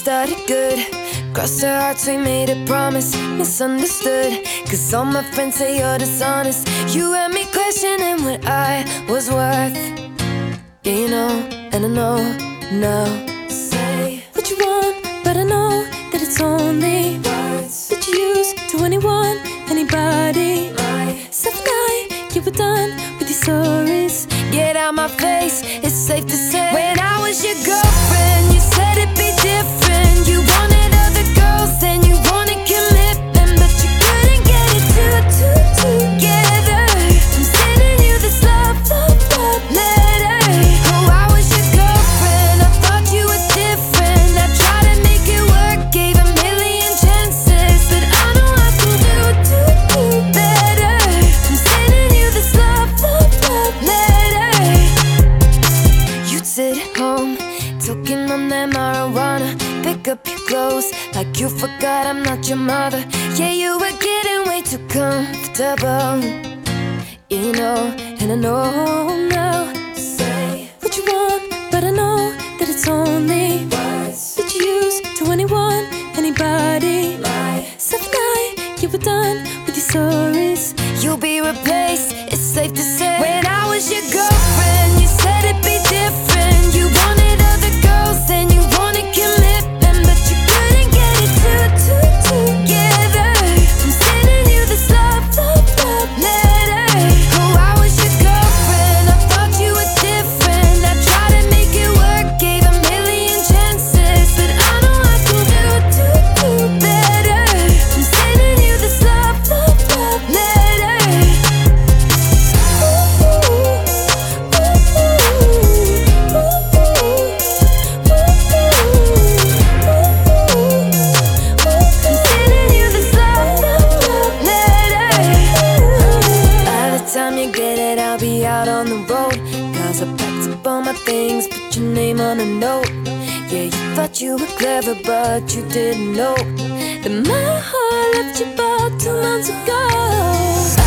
started good. Crossed our hearts, we made a promise. Misunderstood, cause all my friends say you're dishonest. You had me questioning what I was worth. Yeah, you know, and I know now. Say what you want, but I know that it's only words that you use to anyone, anybody. Myself and I, you were done with your stories. Get out my face, it's safe to say. When I was your girlfriend, you said it'd be different. You wanted other girls, then you wanted commitment, but you couldn't get it together. I'm sending you this love letter. Oh, I was your girlfriend, I thought you were different. I tried to make it work, gave a million chances, but I know I can do better. I'm sending you this love letter. You'd sit at home, toking on that marijuana, pick up your clothes like you forgot I'm not your mother. Yeah, you were getting way too comfortable, you know, and I know now. Say what you want, but I know that it's only words that you use to anyone, anybody. Myself and I, you were done with your stories. You'll be replaced, it's safe to say. When I was your girlfriend, you said it'd be different. You wanted other girls, then you wanted commitment, but you couldn't get it together. I'm sending you this love letter. Oh, I was your girlfriend, I thought you were different. I tried to make it work, gave a million chances, but I know I can do better. I'm sending you this love letter. Time you get it, I'll be out on the road, cause I packed up all my things, put your name on a note. Yeah, you thought you were clever, but you didn't know that my heart left you about 2 months ago.